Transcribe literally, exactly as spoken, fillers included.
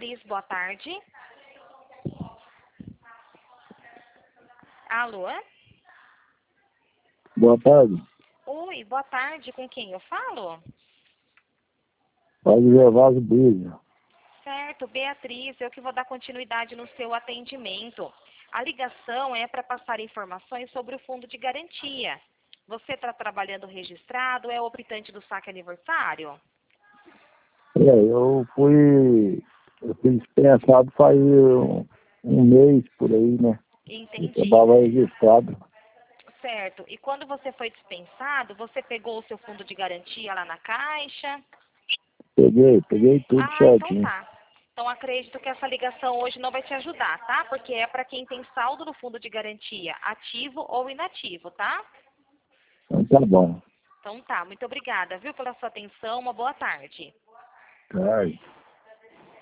Beatriz, boa tarde. Alô? Boa tarde. Oi, boa tarde. Com quem eu falo? Pode levar o beijo. Certo, Beatriz, eu que vou dar continuidade no seu atendimento. A ligação é para passar informações sobre o fundo de garantia. Você está trabalhando registrado, é optante do saque aniversário? É, eu fui, eu fui dispensado faz um, um mês por aí, né? Eu Entendi. trabalhava registrado. Certo. E quando você foi dispensado, você pegou o seu fundo de garantia lá na Caixa? Peguei, peguei tudo Ah, então certinho. tá. Então acredito que essa ligação hoje não vai te ajudar, tá? Porque é para quem tem saldo no fundo de garantia, ativo ou inativo, tá? Então tá bom. Então tá, muito obrigada, viu, pela sua atenção. Uma boa tarde. Tá.